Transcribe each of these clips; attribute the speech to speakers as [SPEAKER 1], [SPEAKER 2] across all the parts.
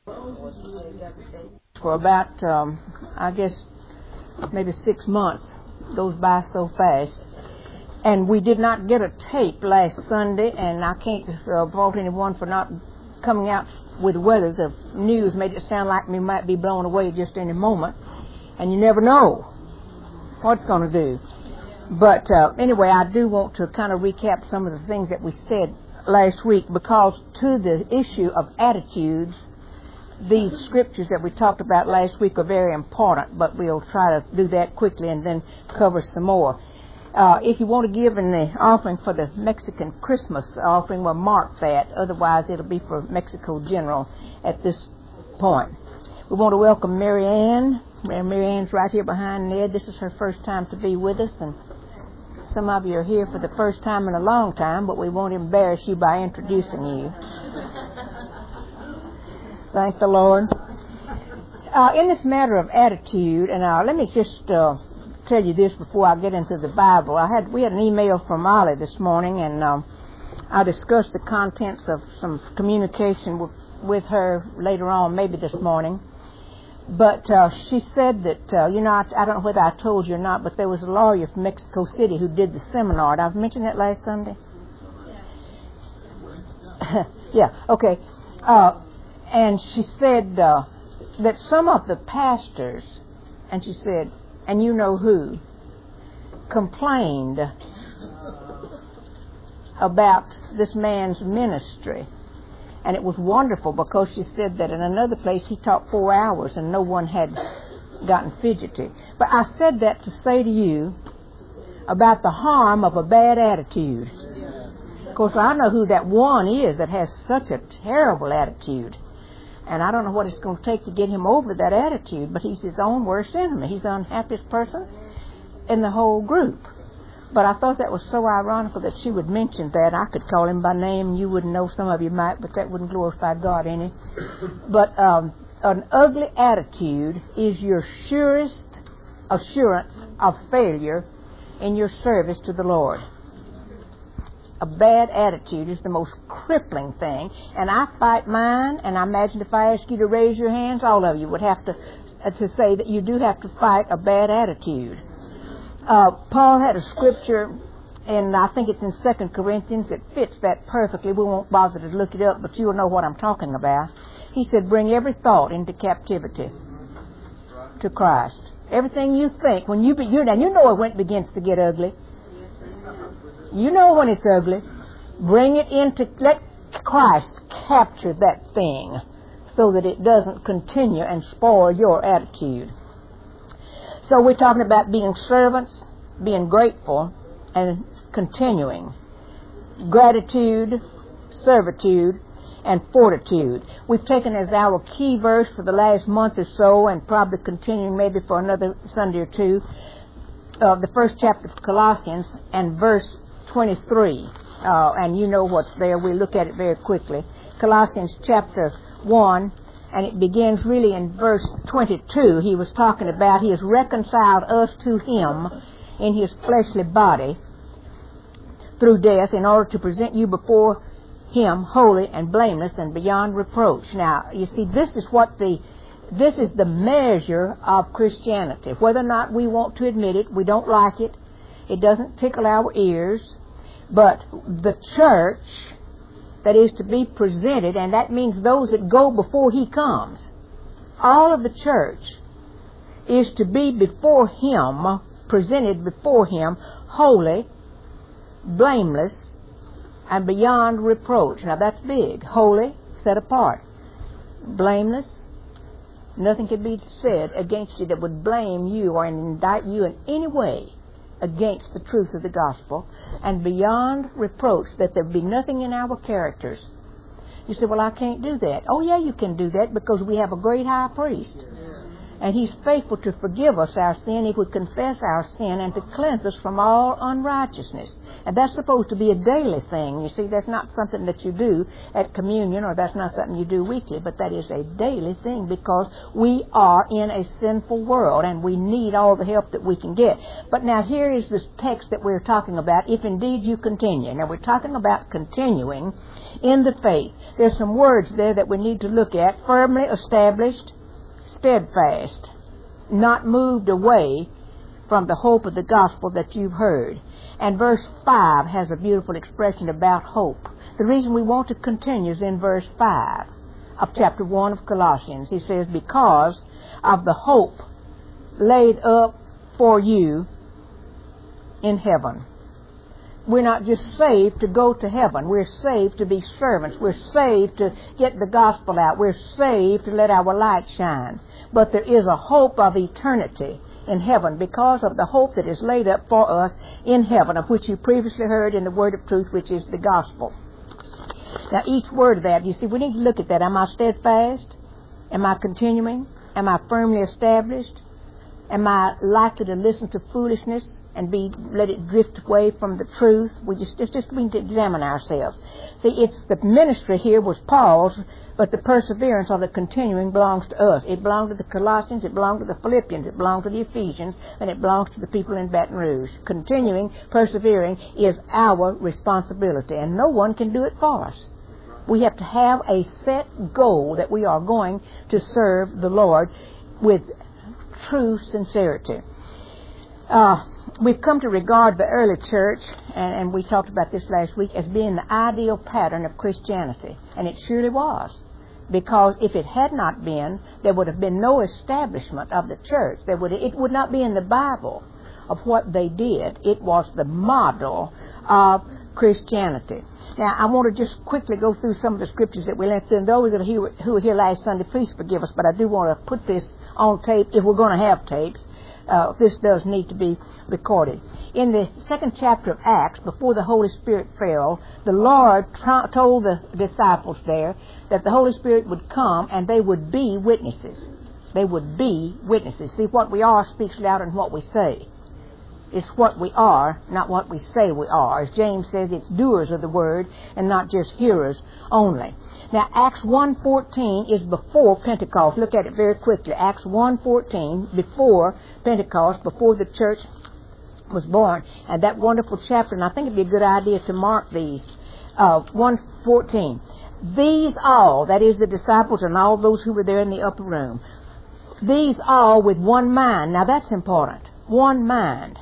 [SPEAKER 1] For about, I guess, maybe 6 months. Goes by so fast. And we did not get a tape last Sunday, and I can't fault anyone for not coming out with the weather. The news made it sound like we might be blown away just any moment, and you never know what it's going to do. But anyway, I do want to kind of recap some of the things that we said last week, because to the issue of attitudes, these scriptures that we talked about last week are very important, but we'll try to do that quickly and then cover some more. If you want to give in the offering for the Mexican Christmas offering, we'll mark that. Otherwise, it'll be for Mexico General at this point. We want to welcome Mary Ann. Mary Ann's right here behind Ned. This is her first time to be with us, and some of you are here for the first time in a long time, but we won't embarrass you by introducing you. Thank the Lord. In this matter of attitude, and let me just tell you this before I get into the Bible. We had an email from Molly this morning, and I discussed the contents of some communication with her later on, maybe this morning. But she said that, I don't know whether I told you or not, but there was a lawyer from Mexico City who did the seminar. Did I mention that last Sunday? Yeah, okay. And she said that some of the pastors, and she said, and you know who, complained about this man's ministry. And it was wonderful, because she said that in another place he taught 4 hours and no one had gotten fidgety. But I said that to say to you about the harm of a bad attitude. Of course, I know who that one is that has such a terrible attitude. And I don't know what it's going to take to get him over that attitude, but he's his own worst enemy. He's the unhappiest person in the whole group. But I thought that was so ironical that she would mention that. I could call him by name. You wouldn't know, some of you might, but that wouldn't glorify God any. But an ugly attitude is your surest assurance of failure in your service to the Lord. A bad attitude is the most crippling thing. And I fight mine, and I imagine if I ask you to raise your hands, all of you would have to say that you do have to fight a bad attitude. Paul had a scripture, and I think it's in 2 Corinthians, that fits that perfectly. We won't bother to look it up, but you'll know what I'm talking about. He said, bring every thought into captivity to Christ. Everything you think, when you know when it begins to get ugly. You know when it's ugly. Bring it into, let Christ capture that thing so that it doesn't continue and spoil your attitude. So we're talking about being servants, being grateful, and continuing. Gratitude, servitude, and fortitude. We've taken as our key verse for the last month or so, and probably continuing maybe for another Sunday or two, the first chapter of Colossians and verse 23. And you know what's there. We'll look at it very quickly. Colossians chapter 1. And it begins really in verse 22. He was talking about he has reconciled us to him in his fleshly body through death in order to present you before him holy and blameless and beyond reproach. Now, you see, this is the measure of Christianity. Whether or not we want to admit it, we don't like it. It doesn't tickle our ears. But the church that is to be presented, and that means those that go before he comes. All of the church is to be before him, presented before him, holy, blameless, and beyond reproach. Now that's big. Holy, set apart. Blameless, nothing can be said against you that would blame you or indict you in any way against the truth of the gospel, and beyond reproach, that there be nothing in our characters. You say, well, I can't do that. Oh, yeah, you can do that, because we have a great high priest. And He's faithful to forgive us our sin if we confess our sin and to cleanse us from all unrighteousness. And that's supposed to be a daily thing. You see, that's not something that you do at communion, or that's not something you do weekly, but that is a daily thing because we are in a sinful world and we need all the help that we can get. But now here is this text that we're talking about, if indeed you continue. Now we're talking about continuing in the faith. There's some words there that we need to look at. Firmly established, steadfast, not moved away from the hope of the gospel that you've heard. And verse 5 has a beautiful expression about hope. The reason we want to continue is in verse 5 of chapter 1 of Colossians. He says, because of the hope laid up for you in heaven. We're not just saved to go to heaven. We're saved to be servants. We're saved to get the gospel out. We're saved to let our light shine. But there is a hope of eternity in heaven because of the hope that is laid up for us in heaven, of which you previously heard in the word of truth, which is the gospel. Now, each word of that, you see, we need to look at that. Am I steadfast? Am I continuing? Am I firmly established? Am I likely to listen to foolishness and let it drift away from the truth? We just need to examine ourselves. See, it's the ministry here was Paul's, but the perseverance or the continuing belongs to us. It belonged to the Colossians, it belonged to the Philippians, it belonged to the Ephesians, and it belongs to the people in Baton Rouge. Continuing, persevering is our responsibility, and no one can do it for us. We have to have a set goal that we are going to serve the Lord with true sincerity. We've come to regard the early church, and we talked about this last week, as being the ideal pattern of Christianity. And it surely was. Because if it had not been, there would have been no establishment of the church. It would not be in the Bible of what they did. It was the model of Christianity. Now, I want to just quickly go through some of the scriptures that we left in. Those who were here last Sunday, please forgive us, but I do want to put this on tape if we're going to have tapes. This does need to be recorded. In the 2nd chapter of Acts, before the Holy Spirit fell, the Lord told the disciples there that the Holy Spirit would come and they would be witnesses. They would be witnesses. See, what we are speaks louder than what we say. It's what we are, not what we say we are. As James says, it's doers of the word and not just hearers only. Now, Acts 1:14 is before Pentecost. Look at it very quickly. Acts 1:14, before Pentecost, before the church was born. And that wonderful chapter, and I think it'd be a good idea to mark these. 1:14. These all, that is the disciples and all those who were there in the upper room, these all with one mind. Now, that's important. One mind.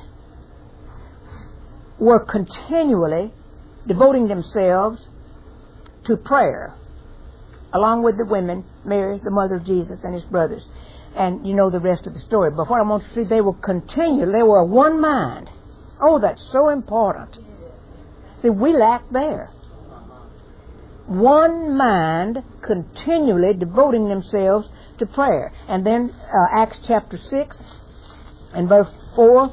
[SPEAKER 1] Were continually devoting themselves to prayer, along with the women, Mary, the mother of Jesus, and his brothers. And you know the rest of the story. But what I want to see, they will continue. They were one mind. Oh, that's so important. See, we lack there. One mind, continually devoting themselves to prayer. And then Acts chapter 6 and verse 4.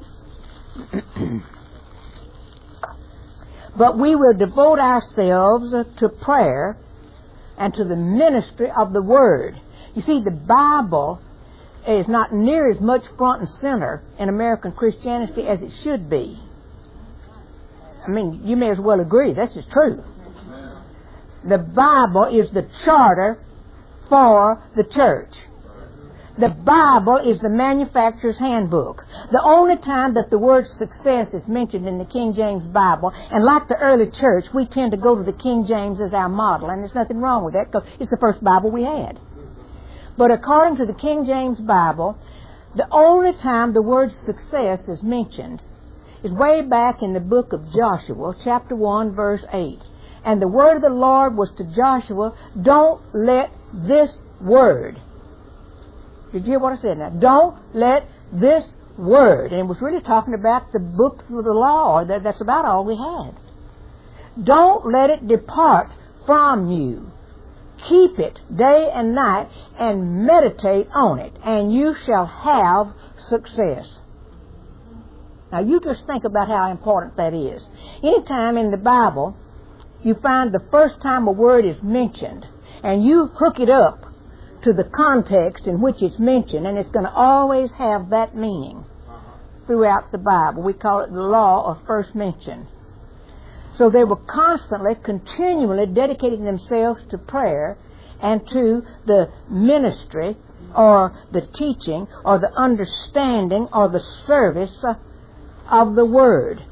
[SPEAKER 1] But we will devote ourselves to prayer and to the ministry of the Word. You see, the Bible is not near as much front and center in American Christianity as it should be. I mean, you may as well agree. This is true. The Bible is the charter for the church. The Bible is the manufacturer's handbook. The only time that the word success is mentioned in the King James Bible, and like the early church, we tend to go to the King James as our model, and there's nothing wrong with that because it's the first Bible we had. But according to the King James Bible, the only time the word success is mentioned is way back in the book of Joshua, chapter 1, verse 8. And the word of the Lord was to Joshua, don't let this word. Did you hear what I said now? Don't let this word. And it was really talking about the books of the law. That's about all we had. Don't let it depart from you. Keep it day and night and meditate on it, and you shall have success. Now you just think about how important that is. Anytime in the Bible you find the first time a word is mentioned and you hook it up to the context in which it's mentioned, and it's going to always have that meaning throughout the Bible. We call it the law of first mention. So they were constantly, continually dedicating themselves to prayer and to the ministry or the teaching or the understanding or the service of the Word.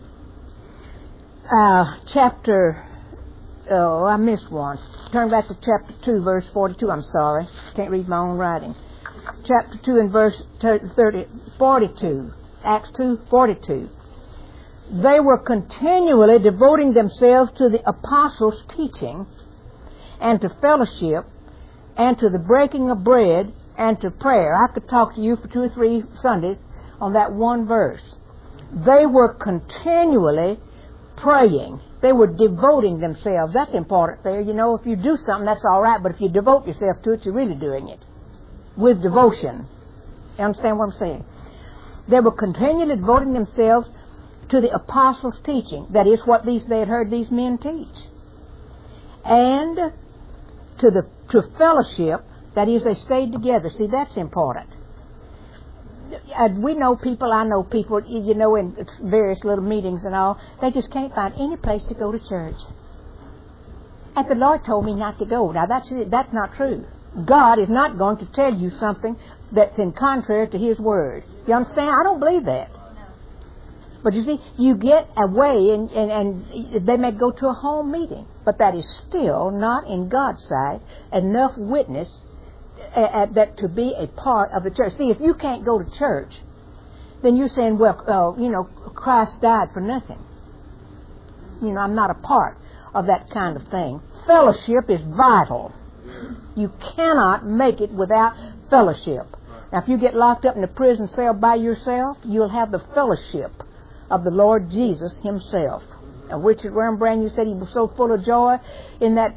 [SPEAKER 1] I missed one. Turn back to chapter 2, verse 42. I'm sorry. Can't read my own writing. Chapter 2 and verse 42. Acts 2:42. They were continually devoting themselves to the apostles' teaching and to fellowship and to the breaking of bread and to prayer. I could talk to you for 2 or 3 Sundays on that one verse. They were continually praying. They were devoting themselves. That's important there. You know, if you do something, that's all right, but if you devote yourself to it, you're really doing it with devotion. You understand what I'm saying? They were continually devoting themselves to the apostles' teaching. That is what they had heard these men teach. And to fellowship, that is, they stayed together. See, that's important. We know people, I know people, you know, in various little meetings and all, they just can't find any place to go to church. And the Lord told me not to go. Now, that's not true. God is not going to tell you something that's in contrary to His Word. You understand? I don't believe that. But you see, you get away and they may go to a home meeting, but that is still not in God's sight enough witness that to be a part of the church. See, if you can't go to church, then you're saying, well, you know, Christ died for nothing. You know, I'm not a part of that kind of thing. Fellowship is vital. You cannot make it without fellowship. Now, if you get locked up in a prison cell by yourself, you'll have the fellowship of the Lord Jesus Himself. And Richard Wurmbrand, you said he was so full of joy in that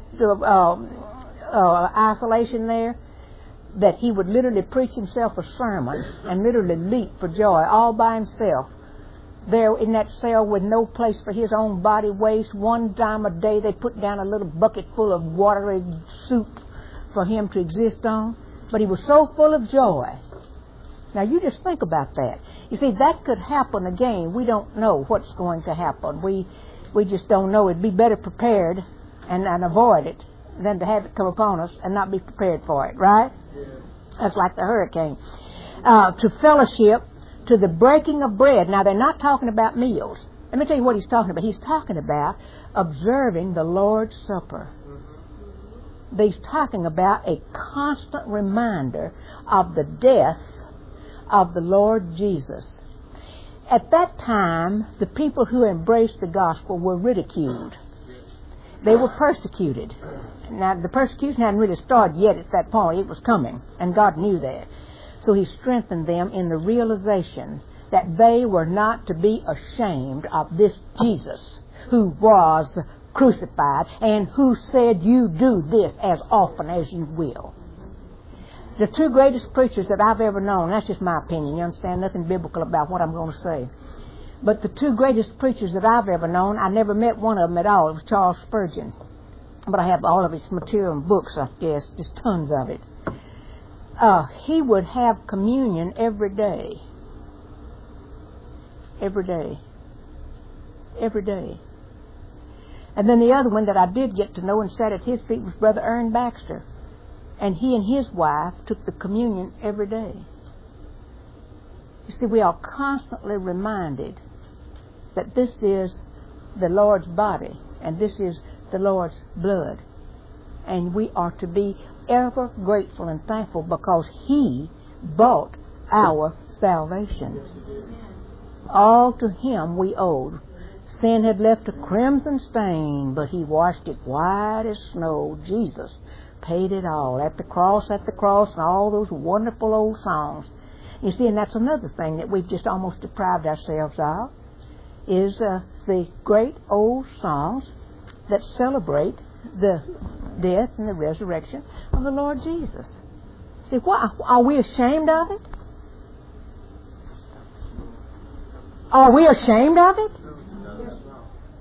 [SPEAKER 1] isolation there, that he would literally preach himself a sermon and literally leap for joy all by himself there in that cell with no place for his own body waste. One time a day they put down a little bucket full of watery soup for him to exist on. But he was so full of joy. Now you just think about that. You see, that could happen again. We don't know what's going to happen. We just don't know. It'd be better prepared and avoid it than to have it come upon us and not be prepared for it, right? Yeah. That's like the hurricane. To fellowship, to the breaking of bread. Now, they're not talking about meals. Let me tell you what he's talking about. He's talking about observing the Lord's Supper. He's talking about a constant reminder of the death of the Lord Jesus. At that time, the people who embraced the gospel were ridiculed. They were persecuted. Now, the persecution hadn't really started yet at that point. It was coming, and God knew that. So He strengthened them in the realization that they were not to be ashamed of this Jesus who was crucified and who said, you do this as often as you will. The 2 greatest preachers that I've ever known, that's just my opinion, you understand, nothing biblical about what I'm going to say. But the 2 greatest preachers that I've ever known, I never met one of them at all. It was Charles Spurgeon. But I have all of his material and books, I guess, just tons of it. He would have communion every day. Every day. Every day. And then the other one that I did get to know and sat at his feet was Brother Ern Baxter. And he and his wife took the communion every day. You see, we are constantly reminded that this is the Lord's body and this is the Lord's blood. And we are to be ever grateful and thankful because He bought our salvation. All to Him we owed. Sin had left a crimson stain, but He washed it white as snow. Jesus paid it all at the cross, and all those wonderful old songs. You see, and that's another thing that we've just almost deprived ourselves of, is the great old songs that celebrate the death and the resurrection of the Lord Jesus. See, why? Are we ashamed of it? Are we ashamed of it?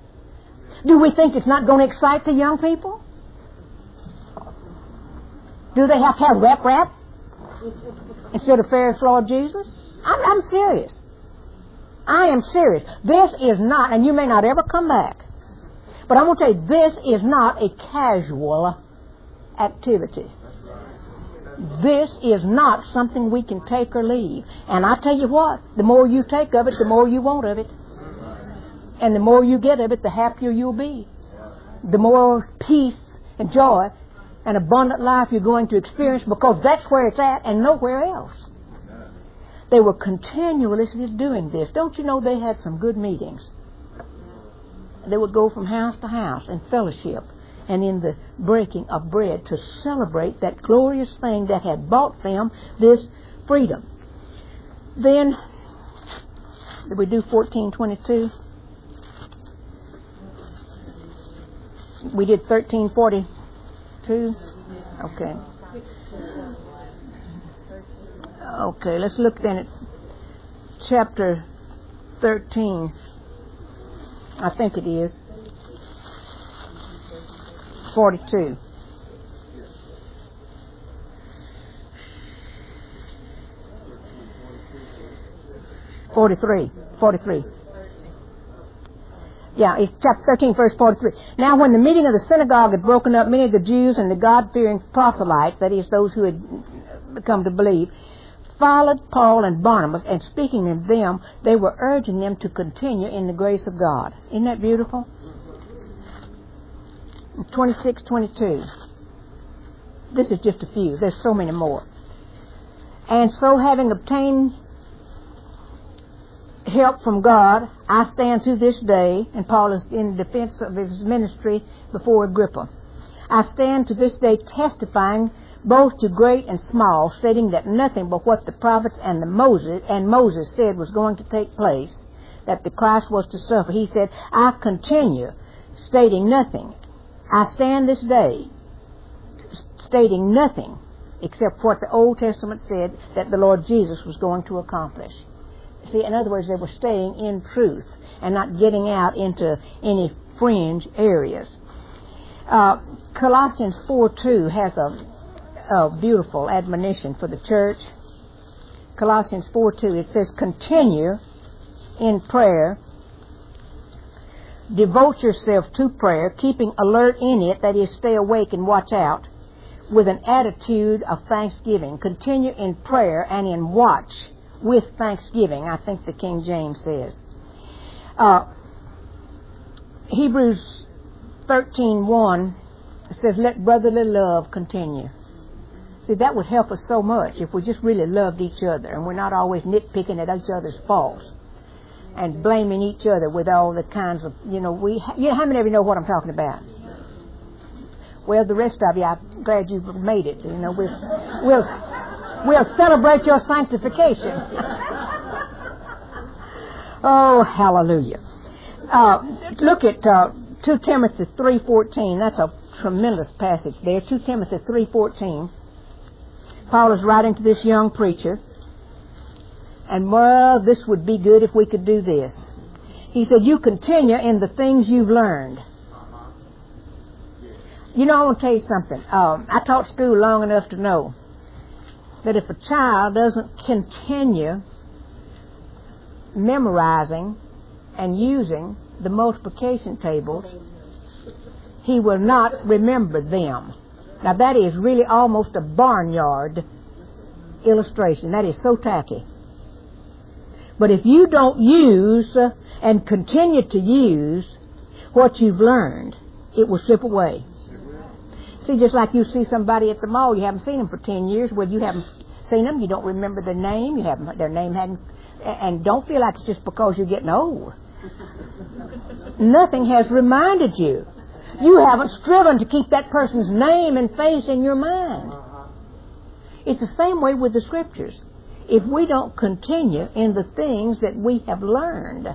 [SPEAKER 1] Do we think it's not going to excite the young people? Do they have to have rap instead of Ferris Lord Jesus? I'm serious. I am serious. This is not, and you may not ever come back, but I'm going to tell you, this is not a casual activity. This is not something we can take or leave. And I tell you what, the more you take of it, the more you want of it. And the more you get of it, the happier you'll be. The more peace and joy and abundant life you're going to experience, because that's where it's at and nowhere else. They were continuously doing this. Don't you know they had some good meetings? They would go from house to house in fellowship and in the breaking of bread to celebrate that glorious thing that had bought them this freedom. Then, did we do 14:22? We did 13:42. Okay. Okay, let's look then at chapter 13. I think it is. 42. Forty-three. Yeah, it's chapter 13, verse 43. Now when the meeting of the synagogue had broken up, many of the Jews and the God-fearing proselytes, that is, those who had come to believe, followed Paul and Barnabas, and speaking of them, they were urging them to continue in the grace of God. Isn't that beautiful? 26:22. This is just a few. There's so many more. And so having obtained help from God, I stand to this day, and Paul is in defense of his ministry before Agrippa. I stand to this day testifying both to great and small, stating that nothing but what the prophets and Moses said was going to take place, that the Christ was to suffer. He said, I continue stating nothing. I stand this day stating nothing except what the Old Testament said that the Lord Jesus was going to accomplish. See, in other words, they were staying in truth and not getting out into any fringe areas. Colossians 4:2 has a beautiful admonition for the church. Colossians 4:2, it says, continue in prayer. Devote yourself to prayer, keeping alert in it, that is, stay awake and watch out, with an attitude of thanksgiving. Continue in prayer and in watch with thanksgiving, I think the King James says. Hebrews 13:1 says, let brotherly love continue. See, that would help us so much if we just really loved each other and we're not always nitpicking at each other's faults and blaming each other with all the kinds of, how many of you know what I'm talking about? Well, the rest of you, I'm glad you've made it. We'll celebrate your sanctification. Oh, hallelujah. Look at 2 Timothy 3:14. That's a tremendous passage there. 2 Timothy 3:14. Paul is writing to this young preacher. And, well, this would be good if we could do this. He said, you continue in the things you've learned. I want to tell you something. I taught school long enough to know that if a child doesn't continue memorizing and using the multiplication tables, he will not remember them. Now, that is really almost a barnyard illustration. That is so tacky. But if you don't use and continue to use what you've learned, it will slip away. See, just like you see somebody at the mall, you haven't seen them for 10 years. Well, you haven't seen them, you don't remember their name, their name hadn't, and don't feel like it's just because you're getting old. Nothing has reminded you. You haven't striven to keep that person's name and face in your mind. It's the same way with the Scriptures. If we don't continue in the things that we have learned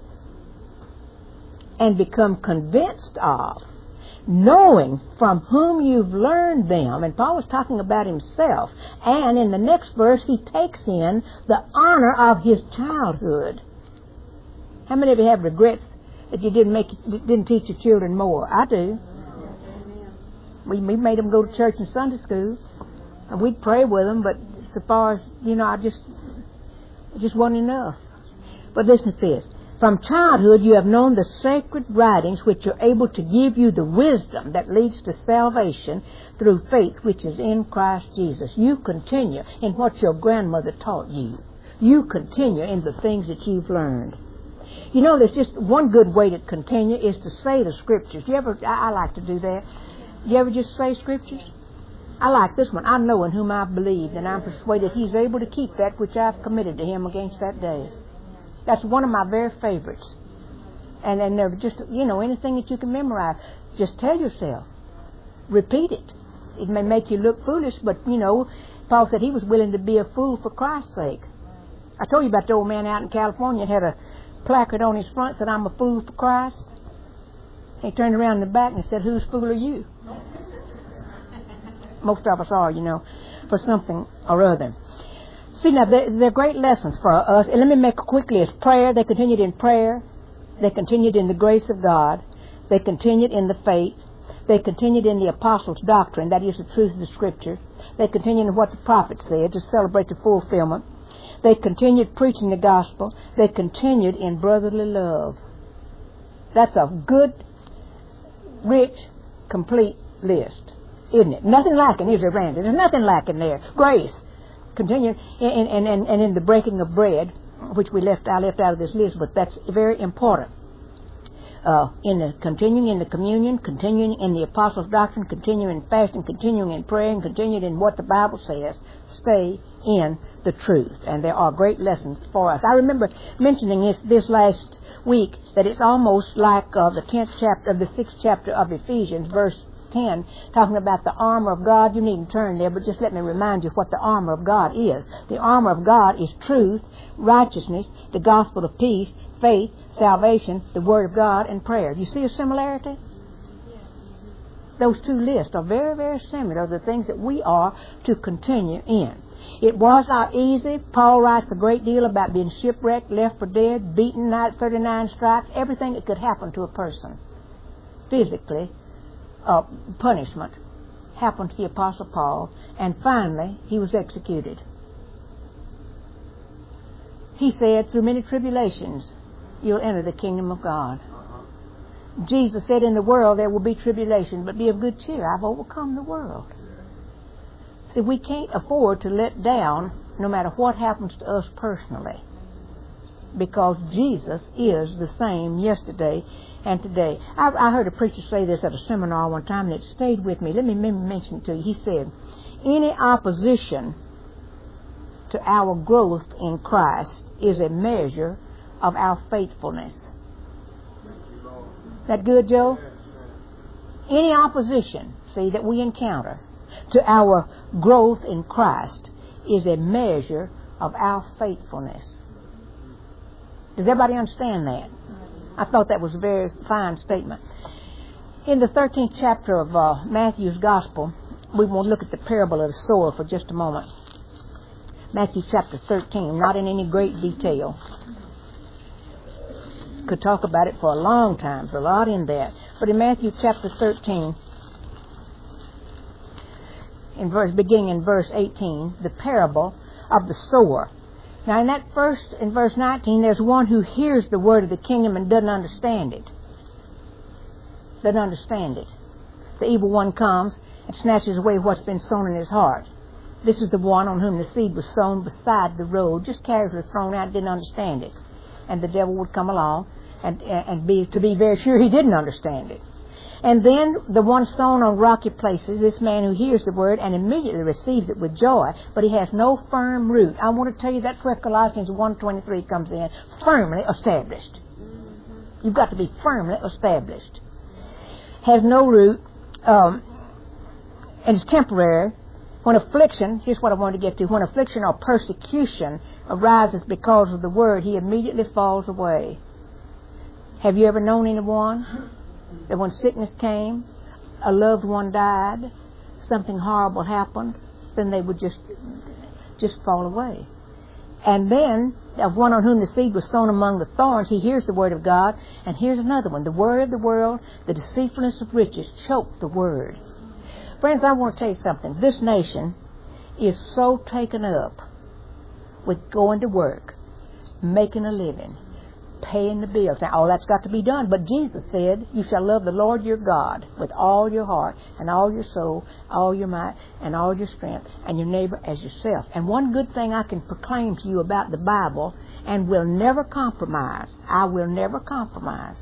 [SPEAKER 1] and become convinced of, knowing from whom you've learned them, and Paul was talking about himself, and in the next verse he takes in the honor of his childhood. How many of you have regrets that you didn't teach your children more? I do. We made them go to church and Sunday school. And we'd pray with them, but so far as, it just wasn't enough. But listen to this. From childhood you have known the sacred writings which are able to give you the wisdom that leads to salvation through faith which is in Christ Jesus. You continue in what your grandmother taught you. You continue in the things that you've learned. There's just one good way to continue is to say the Scriptures. I like to do that. You ever just say Scriptures? I like this one. I know in whom I believe, and I'm persuaded He's able to keep that which I've committed to Him against that day. That's one of my very favorites. And they're just, anything that you can memorize. Just tell yourself. Repeat it. It may make you look foolish, but, Paul said he was willing to be a fool for Christ's sake. I told you about the old man out in California that had a placard on his front that said, I'm a fool for Christ. He turned around in the back and said, whose fool are you? Most of us are, for something or other. See, now, they're great lessons for us. And let me make it quickly as prayer. They continued in prayer. They continued in the grace of God. They continued in the faith. They continued in the apostles' doctrine, that is the truth of the Scripture. They continued in what the prophet said to celebrate the fulfillment. They continued preaching the gospel. They continued in brotherly love. That's a good, rich, complete list, isn't it? Nothing lacking, is there, Randy? There's nothing lacking there. Grace. Continue and in the breaking of bread, which I left out of this list, but that's very important. Continuing in the communion, continuing in the apostles' doctrine, continuing in fasting, continuing in praying, continuing in what the Bible says. Stay in the truth, and there are great lessons for us. I remember mentioning this last week that it's almost like the 10th chapter of the 6th chapter of Ephesians, verse 10, talking about the armor of God. You needn't turn there, but just let me remind you what the armor of God is. The armor of God is truth, righteousness, the gospel of peace, faith, salvation, the word of God, and prayer. Do you see a similarity? Those two lists are very, very similar to the things that we are to continue in. It was not easy. Paul writes a great deal about being shipwrecked, left for dead, beaten, 39 stripes, everything that could happen to a person physically. Punishment happened to the Apostle Paul, and finally he was executed. He said, through many tribulations you'll enter the kingdom of God. Jesus said, in the world there will be tribulation, but be of good cheer. I've overcome the world. See, we can't afford to let down no matter what happens to us personally, because Jesus is the same yesterday and today. I heard a preacher say this at a seminar one time, and it stayed with me. Let me mention it to you. He said, any opposition to our growth in Christ is a measure of our faithfulness. That good, Joe? Any opposition, see, that we encounter to our growth in Christ is a measure of our faithfulness. Does everybody understand that? I thought that was a very fine statement. In the 13th chapter of Matthew's Gospel, we want to look at the parable of the sower for just a moment. Matthew chapter 13, not in any great detail. Could talk about it for a long time. There's a lot in that. But in Matthew chapter 13, beginning in verse 18, the parable of the sower. Now in verse 19, there's one who hears the word of the kingdom and doesn't understand it. Doesn't understand it. The evil one comes and snatches away what's been sown in his heart. This is the one on whom the seed was sown beside the road, just casually thrown out, didn't understand it. And the devil would come along and be very sure he didn't understand it. And then the one sown on rocky places, this man who hears the word and immediately receives it with joy, but he has no firm root. I want to tell you that's where Colossians 1:23 comes in. Firmly established. You've got to be firmly established. Has no root, and it's temporary. When affliction, here's what I wanted to get to, when affliction or persecution arises because of the word, he immediately falls away. Have you ever known anyone that when sickness came, a loved one died, something horrible happened, then they would just fall away? And then, of one on whom the seed was sown among the thorns, he hears the word of God, and here's another one. The worry of the world, the deceitfulness of riches choke the word. Friends, I want to tell you something. This nation is so taken up with going to work, making a living, paying the bills. Now, all that's got to be done. But Jesus said, you shall love the Lord your God with all your heart and all your soul, all your might, and all your strength, and your neighbor as yourself. And one good thing I can proclaim to you about the Bible, and will never compromise, I will never compromise.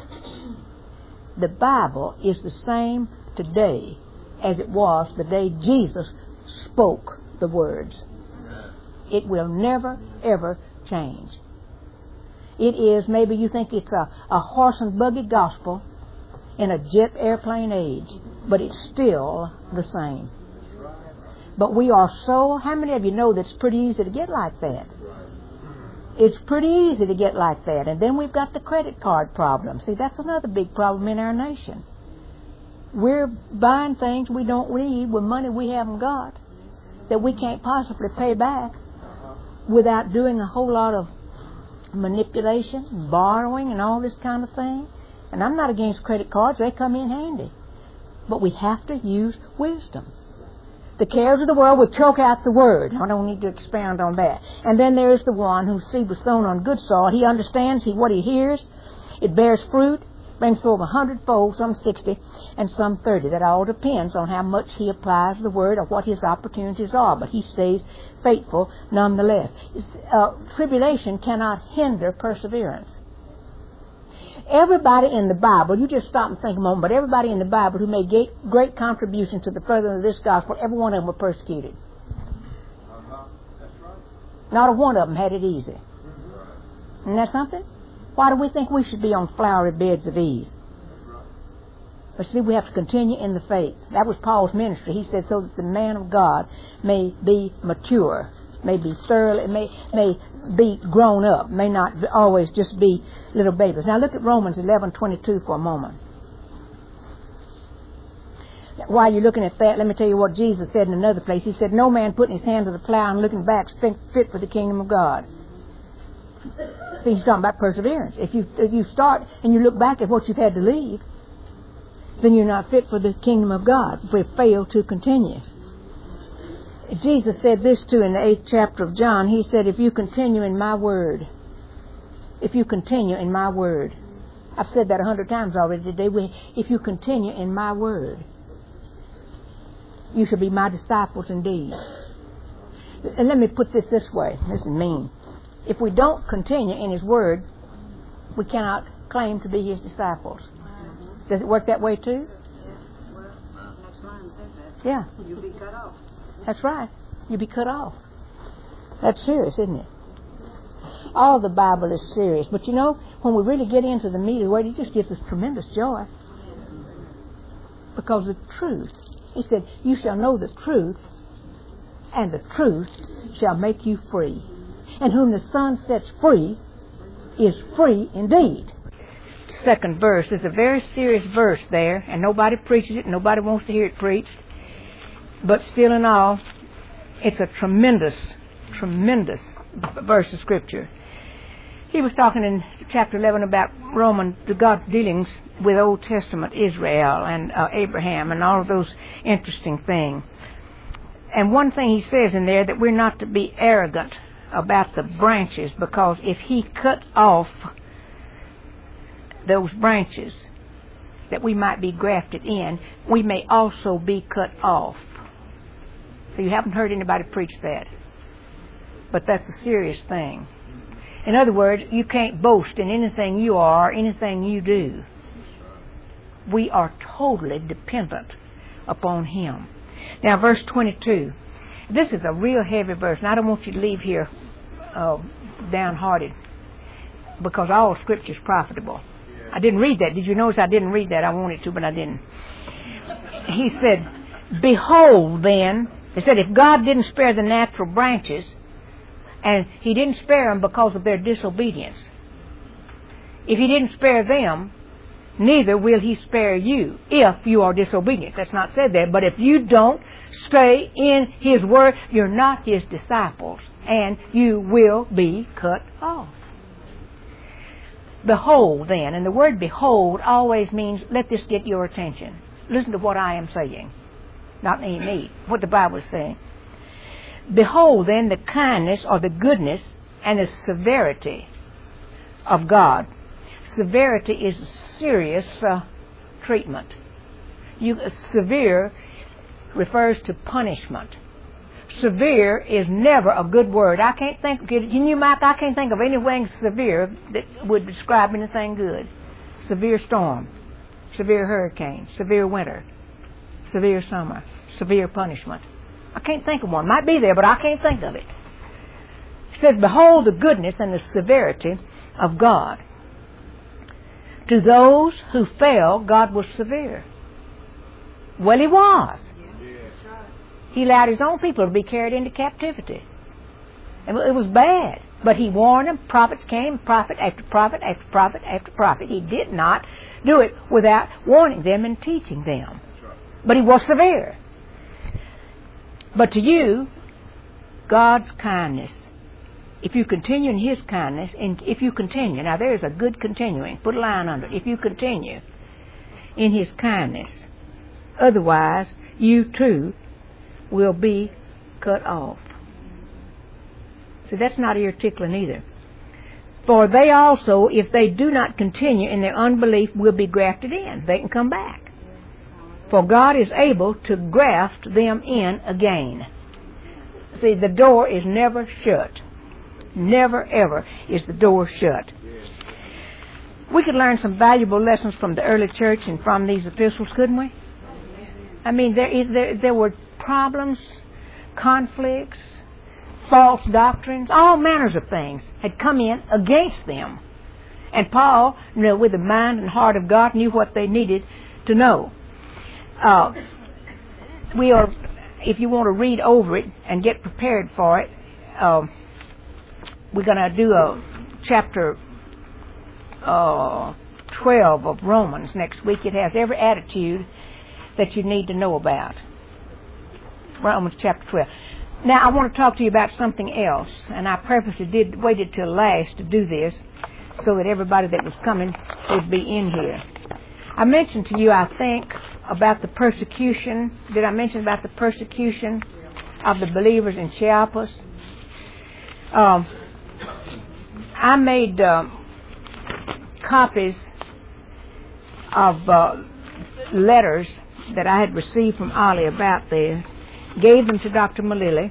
[SPEAKER 1] The Bible is the same today as it was the day Jesus spoke the words. It will never, ever change. It is, maybe you think it's a horse and buggy gospel in a jet airplane age, but it's still the same. But we are so, how many of you know that it's pretty easy to get like that? It's pretty easy to get like that. And then we've got the credit card problem. See, that's another big problem in our nation. We're buying things we don't need with money we haven't got, that we can't possibly pay back without doing a whole lot of manipulation, borrowing, and all this kind of thing. And I'm not against credit cards. They come in handy. But we have to use wisdom. The cares of the world will choke out the word. I don't need to expound on that. And then there is the one whose seed was sown on good soil. He understands what he hears. It bears fruit, brings forth 100-fold, some 60, and some 30. That all depends on how much he applies the word or what his opportunities are. But he stays faithful nonetheless. Tribulation cannot hinder perseverance. Everybody in the Bible, you just stop and think a moment, but everybody in the Bible who made great contributions to the furtherance of this gospel, every one of them were persecuted. That's right. Not a one of them had it easy. Isn't that something? Why do we think we should be on flowery beds of ease? But see, we have to continue in the faith. That was Paul's ministry. He said, so that the man of God may be mature, may be thoroughly, may be grown up, may not always just be little babies. Now look at Romans 11:22 for a moment. While you're looking at that, let me tell you what Jesus said in another place. He said, no man putting his hand to the plow and looking back is fit for the kingdom of God. See, he's talking about perseverance. If you start and you look back at what you've had to leave, then you're not fit for the kingdom of God. If we fail to continue. Jesus said this too in the 8th chapter of John. He said, if you continue in my word, if you continue in my word. I've said that 100 times already today. If you continue in my word, you shall be my disciples indeed. And let me put this way. This is mean. If we don't continue in his word, we cannot claim to be his disciples. Does it work that way too?
[SPEAKER 2] Well, next line says that.
[SPEAKER 1] Yeah.
[SPEAKER 2] You'll be cut off.
[SPEAKER 1] That's right. You'll be cut off. That's serious, isn't it? All the Bible is serious. But you know, when we really get into the meat of the word, it just gives us tremendous joy. Because the truth, he said, you shall know the truth, and the truth shall make you free. And whom the Son sets free is free indeed. Second verse is a very serious verse there, and nobody preaches it, nobody wants to hear it preached. But still in all, it's a tremendous, tremendous verse of Scripture. He was talking in chapter 11 about God's dealings with Old Testament Israel and Abraham and all of those interesting things. And one thing he says in there, that we're not to be arrogant about the branches, because if he cut off those branches that we might be grafted in, we may also be cut off. So you haven't heard anybody preach that. But that's a serious thing. In other words, you can't boast in anything you are, anything you do. We are totally dependent upon him. Now, verse 22. This is a real heavy verse, and I don't want you to leave here downhearted, because all Scripture is profitable. I didn't read that. Did you notice I didn't read that? I wanted to, but I didn't. He said, behold then, he said, if God didn't spare the natural branches, and he didn't spare them because of their disobedience, if he didn't spare them, neither will he spare you if you are disobedient. That's not said there, but if you don't stay in his word, you're not his disciples, and you will be cut off. Behold then, and the word behold always means, let this get your attention. Listen to what I am saying. Not me, what the Bible is saying. Behold then the kindness or the goodness and the severity of God. Severity is serious treatment. Severe refers to punishment. Severe is never a good word. I can't think. Can you, Mike? I can't think of anything severe that would describe anything good. Severe storm, severe hurricane, severe winter, severe summer, severe punishment. I can't think of one. Might be there, but I can't think of it. It says, behold the goodness and the severity of God. To those who fell, God was severe. Well, He was. He allowed His own people to be carried into captivity. And it was bad. But He warned them. Prophets came, prophet after prophet after prophet after prophet. He did not do it without warning them and teaching them. But He was severe. But to you, God's kindness, if you continue in His kindness, and if you continue, now there's a good continuing, put a line under it, if you continue in His kindness, otherwise you too will be cut off. See, that's not ear tickling either. For they also, if they do not continue in their unbelief, will be grafted in. They can come back. For God is able to graft them in again. See, the door is never shut. Never, ever is the door shut. We could learn some valuable lessons from the early church and from these epistles, couldn't we? I mean, there were problems, conflicts, false doctrines, all manners of things had come in against them. And Paul, with the mind and heart of God, knew what they needed to know. If you want to read over it and get prepared for it, we're going to do a chapter 12 of Romans next week. It has every attitude that you need to know about. Romans chapter 12. Now, I want to talk to you about something else, and I purposely waited till last to do this so that everybody that was coming would be in here. I mentioned to you, I think, about the persecution. Did I mention about the persecution of the believers in Chiapas? I made copies of letters that I had received from Ollie about there, gave them to Dr. Malili,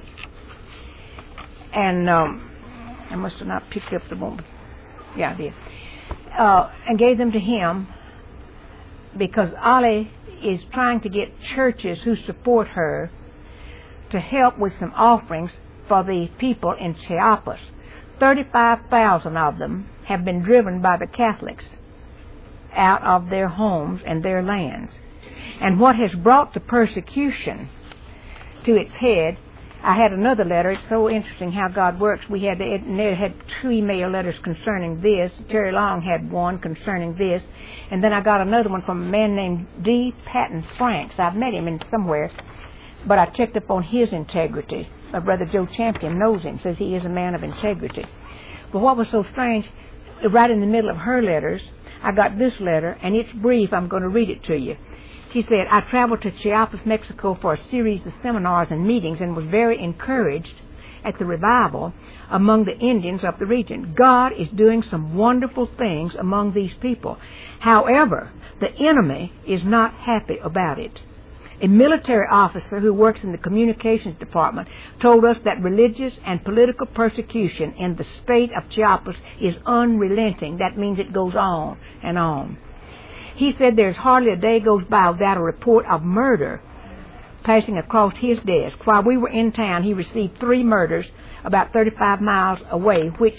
[SPEAKER 1] and I must have not picked up the one. Yeah, I did. And gave them to him because Ollie is trying to get churches who support her to help with some offerings for the people in Chiapas. 35,000 of them have been driven by the Catholics out of their homes and their lands. And what has brought the persecution to its head, I had another letter. It's so interesting how God works. They had 2 email letters concerning this. Terry Long had one concerning this. And then I got another one from a man named D. Patton Franks. I've met him in somewhere, but I checked up on his integrity. My brother Joe Champion knows him, says he is a man of integrity. But what was so strange, right in the middle of her letters, I got this letter, and it's brief. I'm going to read it to you. She said, I traveled to Chiapas, Mexico for a series of seminars and meetings and was very encouraged at the revival among the Indians of the region. God is doing some wonderful things among these people. However, the enemy is not happy about it. A military officer who works in the communications department told us that religious and political persecution in the state of Chiapas is unrelenting. That means it goes on and on. He said there's hardly a day goes by without a report of murder passing across his desk. While we were in town, he received 3 murders about 35 miles away, which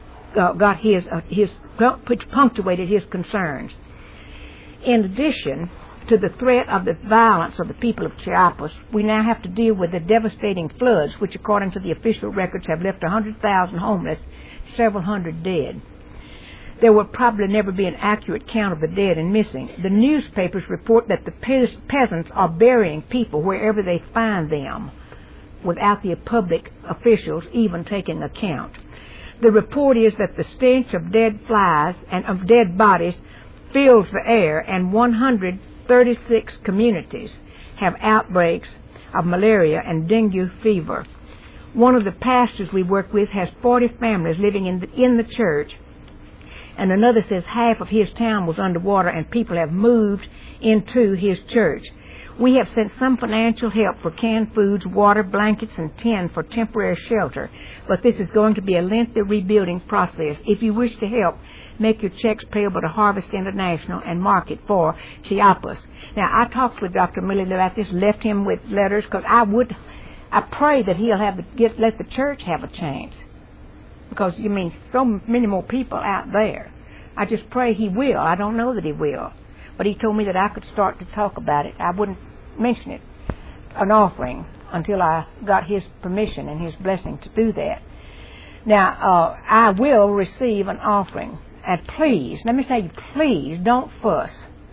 [SPEAKER 1] which punctuated his concerns. In addition to the threat of the violence of the people of Chiapas, we now have to deal with the devastating floods, which according to the official records have left 100,000 homeless, several hundred dead. There will probably never be an accurate count of the dead and missing. The newspapers report that the peasants are burying people wherever they find them, without the public officials even taking account. The report is that the stench of dead flies and of dead bodies fills the air, and 136 communities have outbreaks of malaria and dengue fever. one of the pastors we work with has 40 families living in the church, and another says half of his town was underwater and people have moved into his church. We have sent some financial help for canned foods, water, blankets, and tin for temporary shelter, but this is going to be a lengthy rebuilding process. If you wish to help, make your checks payable to Harvest International and mark it for Chiapas. Now, I talked with Dr. Miller about this, left him with letters, because I pray that he'll let the church have a chance. Because, so many more people out there. I just pray he will. I don't know that he will. But he told me that I could start to talk about it. I wouldn't mention it, an offering, until I got his permission and his blessing to do that. Now, I will receive an offering. And please, let me say, please don't fuss.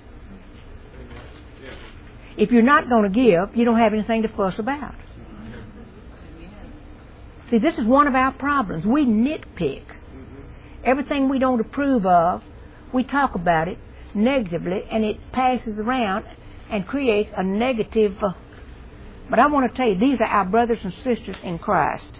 [SPEAKER 1] If you're not going to give, you don't have anything to fuss about. See, this is one of our problems. We nitpick. Everything we don't approve of, we talk about it negatively, and it passes around and creates a negative. But I want to tell you, these are our brothers and sisters in Christ.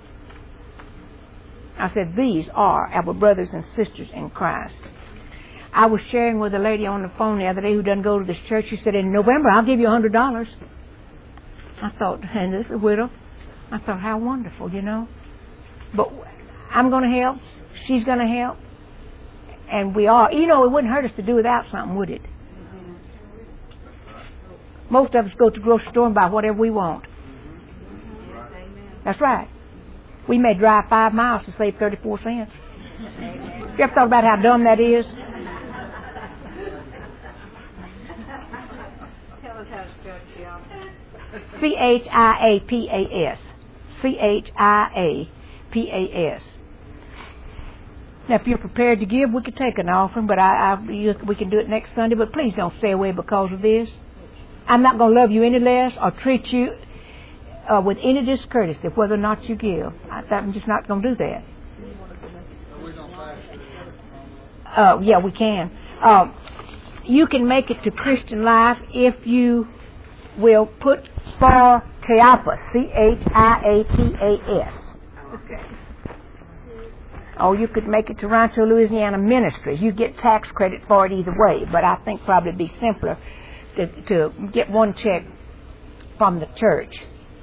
[SPEAKER 1] I said, these are our brothers and sisters in Christ. I was sharing with a lady on the phone the other day who doesn't go to this church. She said, in November, I'll give you $100. I thought, and this is a widow. I thought, how wonderful, But I'm going to help. She's going to help. And we are. It wouldn't hurt us to do without something, would it? Most of us go to the grocery store and buy whatever we want. That's right. We may drive 5 miles to save 34 cents. You ever thought about how dumb that is?
[SPEAKER 2] Tell us how to spell Chiapas.
[SPEAKER 1] C-H-I-A-P-A-S. C-H-I-A-P-A-S. Now, if you're prepared to give, we could take an offering, but we can do it next Sunday. But please don't stay away because of this. I'm not going to love you any less or treat you with any discourtesy, whether or not you give. I'm just not going to do that. Yeah, we can. You can make it to Christian Life if you will put for Chiapas, C-H-I-A-P-A-S.
[SPEAKER 2] Okay.
[SPEAKER 1] Or you could make it to Rancho Louisiana Ministries. You get tax credit for it either way, but I think probably it'd be simpler to get one check from the church.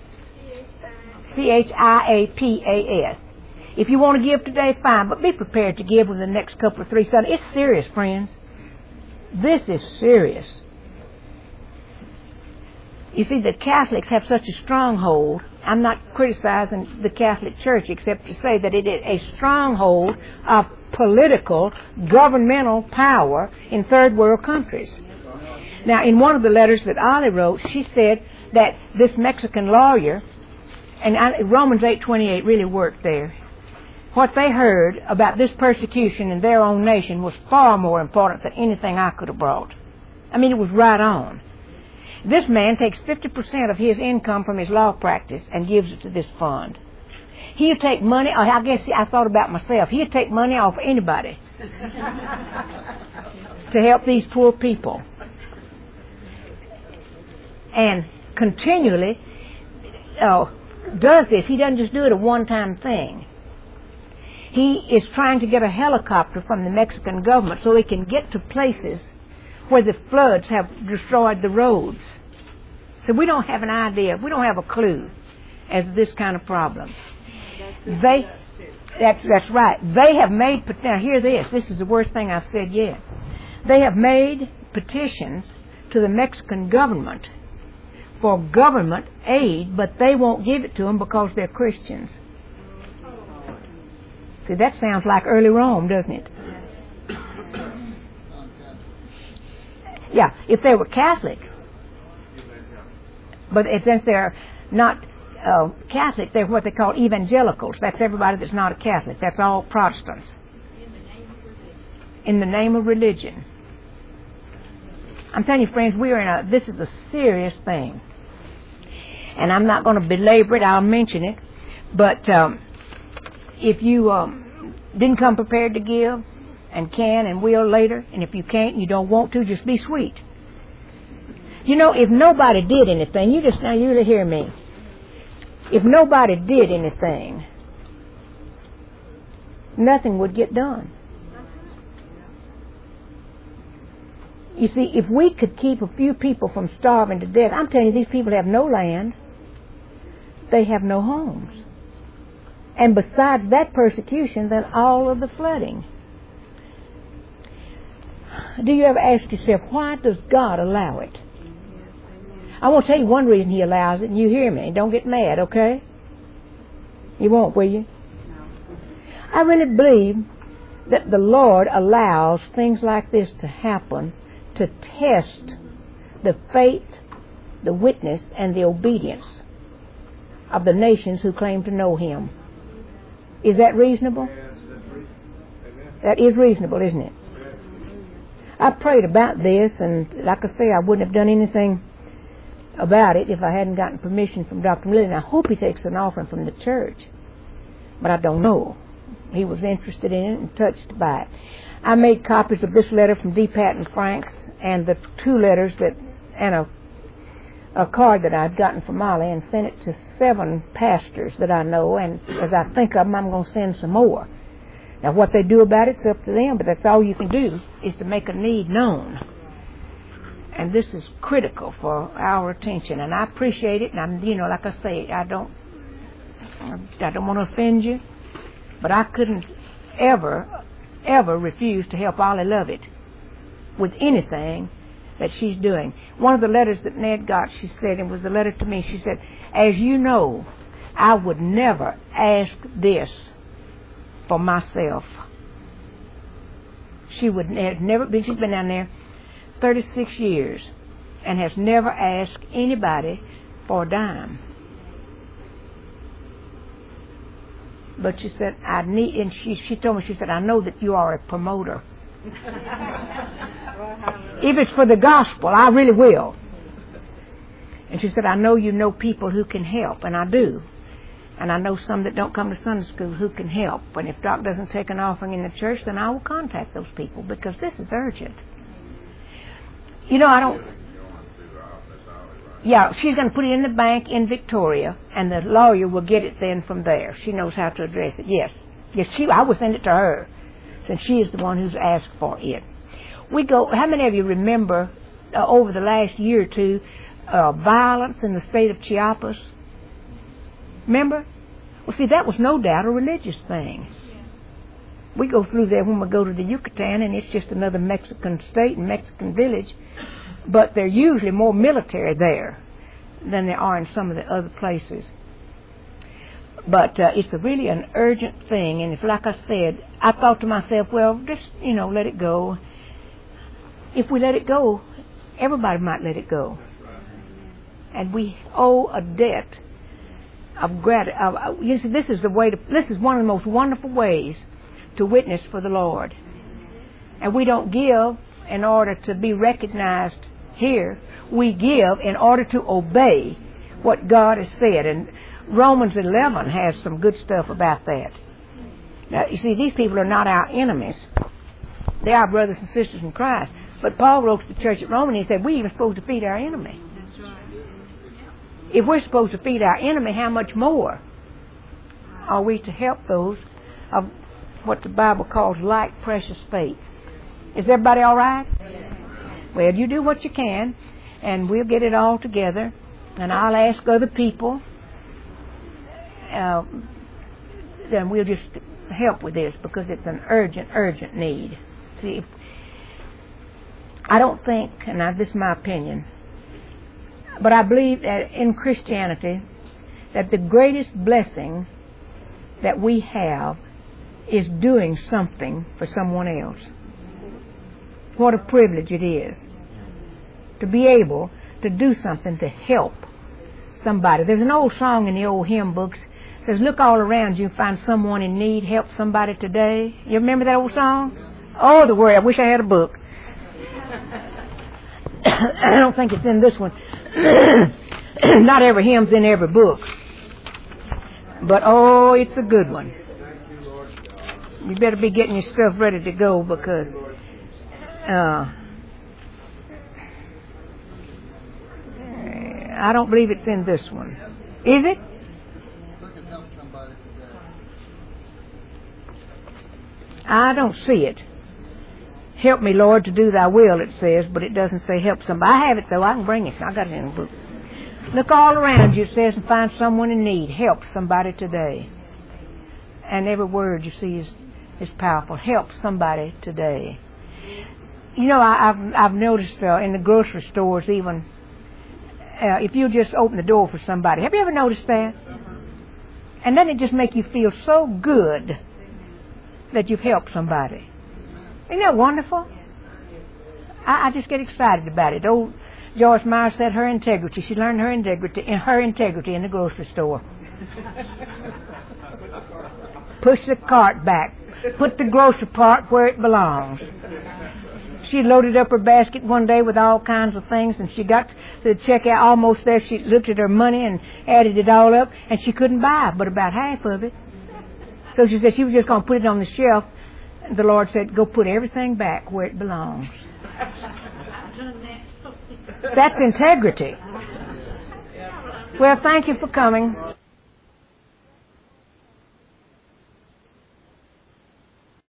[SPEAKER 1] C-H-I-A-P-A-S. If you want to give today, fine, but be prepared to give in the next couple of 3 Sundays. It's serious, friends. This is serious. You see, the Catholics have such a stronghold. I'm not criticizing the Catholic Church except to say that it is a stronghold of political, governmental power in third world countries. Now, in one of the letters that Ollie wrote, she said that this Mexican lawyer, and Romans 8:28 really worked there. What they heard about this persecution in their own nation was far more important than anything I could have brought. I mean, it was right on. This man takes 50% of his income from his law practice and gives it to this fund. He'll take money, I guess I thought about myself, he'll take money off anybody to help these poor people. And continually does this. He doesn't just do it a one-time thing. He is trying to get a helicopter from the Mexican government so he can get to places where the floods have destroyed the roads. So we don't have an idea, we don't have a clue as to this kind of problem. That's right. They have made, now hear this is the worst thing I've said yet. They have made petitions to the Mexican government for government aid, but they won't give it to them because they're Christians. See, that sounds like early Rome, doesn't it? Yeah, if they were Catholic. But since they're not Catholic, they're what they call evangelicals. That's everybody that's not a Catholic. That's all Protestants. In the name of religion. I'm telling you, friends, this is a serious thing. And I'm not going to belabor it. I'll mention it. But if you didn't come prepared to give, and can and will later, and if you can't and you don't want to, just be sweet. You know, if nobody did anything, you hear me. if nobody did anything, nothing would get done. You see, if we could keep a few people from starving to death, I'm telling you, these people have no land. They have no homes. And besides that persecution, then all of the flooding. Do you ever ask yourself, why does God allow it? I want to tell you one reason He allows it, and you hear me. Don't get mad, okay? You won't, will you? I really believe that the Lord allows things like this to happen to test the faith, the witness, and the obedience of the nations who claim to know Him. Is that reasonable? That is reasonable, isn't it? I prayed about this, and like I say, I wouldn't have done anything about it if I hadn't gotten permission from Dr. Miller. And I hope he takes an offering from the church, but I don't know. He was interested in it and touched by it. I made copies of this letter from D. Patton Franks and the 2 letters that, and a card that I've gotten from Molly, and sent it to 7 pastors that I know, and as I think of them, I'm going to send some more. Now, what they do about it's up to them, but that's all you can do, is to make a need known. And this is critical for our attention, and I appreciate it, and I'm, like I say, I don't want to offend you, but I couldn't ever refuse to help Ollie Lovett with anything that she's doing. One of the letters that Ned got, she said, it was a letter to me, she said, as you know, I would never ask this for myself. She would never been, she's been down there 36 years and has never asked anybody for a dime. But she said, I need, and she told me, she said, I know that you are a promoter. If it's for the gospel, I really will. And she said, I know you know people who can help, and I do. And I know some that don't come to Sunday school who can help. And if Doc doesn't take an offering in the church, then I will contact those people, because this is urgent. I don't... Yeah, she's going to put it in the bank in Victoria, and the lawyer will get it then from there. She knows how to address it. Yes, I will send it to her, since she is the one who's asked for it. How many of you remember over the last year or two violence in the state of Chiapas? Remember? Well, see, that was no doubt a religious thing. We go through there when we go to the Yucatan, and it's just another Mexican state and Mexican village, but they're usually more military there than they are in some of the other places. But it's really an urgent thing, and if, like I said, I thought to myself, well, just, let it go. If we let it go, everybody might let it go. And we owe a debt of gratitude. This is one of the most wonderful ways to witness for the Lord. And we don't give in order to be recognized here. We give in order to obey what God has said. And Romans 11 has some good stuff about that. Now, you see, these people are not our enemies. They are brothers and sisters in Christ. But Paul wrote to the church at Rome, and he said, we're even supposed to feed our enemy.
[SPEAKER 2] That's right.
[SPEAKER 1] If we're supposed to feed our enemy, how much more are we to help those of what the Bible calls like precious faith? Is everybody all right? Well, you do what you can, and we'll get it all together, and I'll ask other people, then we'll just help with this, because it's an urgent need. See, I don't think, and this is my opinion, but I believe that in Christianity, that the greatest blessing that we have is doing something for someone else. What a privilege it is to be able to do something to help somebody. There's an old song in the old hymn books that says, look all around you and find someone in need, help somebody today. You remember that old song? Oh, the word, I wish I had a book. I don't think it's in this one. Not every hymn's in every book. But, oh, it's a good one. You better be getting your stuff ready to go, because I don't believe it's in this one. Is it? I don't see it. Help me, Lord, to do thy will, it says, but it doesn't say help somebody. I have it, though. I can bring it. I got it in the book. Look all around you, it says, and find someone in need. Help somebody today. And every word you see is powerful. Help somebody today. You know, I've noticed in the grocery stores even, if you just open the door for somebody. Have you ever noticed that? And then it just make you feel so good that you've helped somebody. Isn't that wonderful? I just get excited about it. Old Joyce Meyer said her integrity. She learned her integrity in the grocery store. Push the cart back. Put the grocery cart where it belongs. She loaded up her basket one day with all kinds of things, and she got to the checkout almost there. She looked at her money and added it all up, and she couldn't buy but about half of it. So she said she was just going to put it on the shelf. The Lord said, go put everything back where it belongs. That's integrity. Well, thank you for coming.